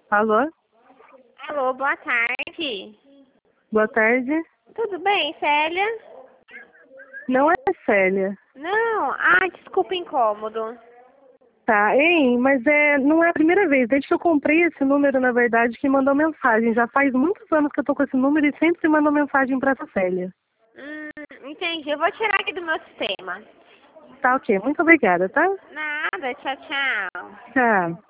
Alô? Alô, boa tarde. Boa tarde. Tudo bem, Célia? Não é Célia. Não, desculpa o incômodo. Tá, hein? Mas não é a primeira vez. Desde que eu comprei esse número, na verdade, que mandou mensagem. Já faz muitos anos que eu tô com esse número e sempre mandou mensagem pra essa Célia. Entendi. Eu vou tirar aqui do meu sistema. Tá, ok. Muito obrigada, tá? Nada, tchau, tchau. Tchau.